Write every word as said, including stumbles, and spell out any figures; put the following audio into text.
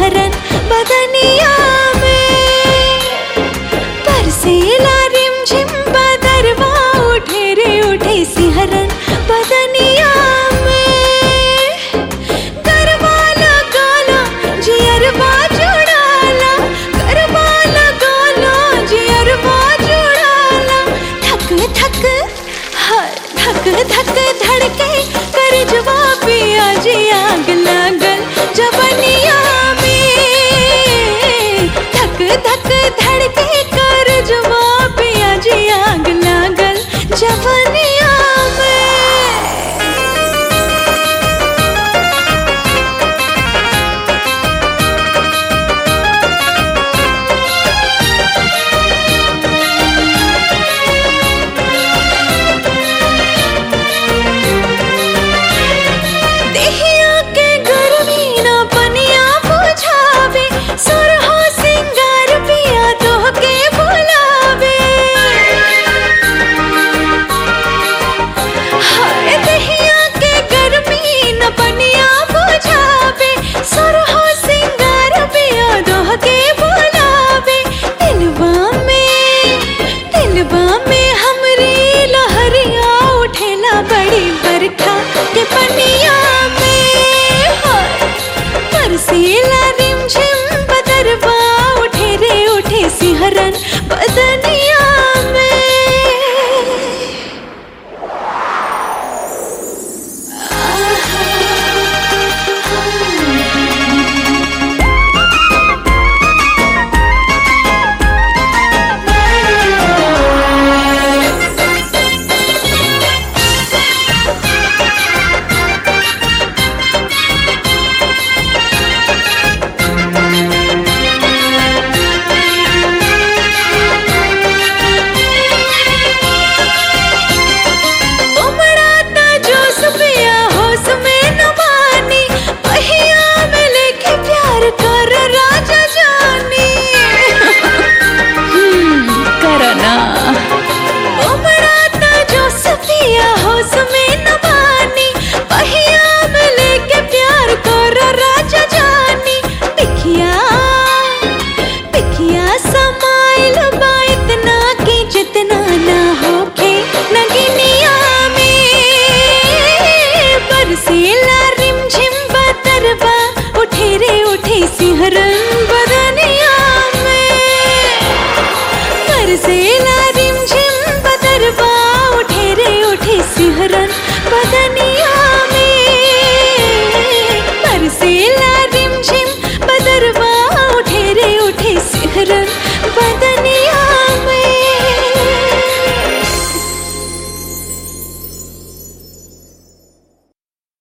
सिहरन बदनिया में। बरसेला रिमझिम बदरवा उठे रे उठे सिहरन बदनिया में। गरबा लगाला जियरबा जुड़ाला, गरबा लगाला जियरबा जुड़ाला। धक धक हर धक धक धड़के कर जवा पिया जी आग लागल जवनिया में। धक धक धड़के कर जवा पिया जी आग लागल जवनिया में। बरसेला रिमझिम बदरवा उठे रे उठे सिहरन बदनिया में। बरसेला रिमझिम बदरवा उठे रे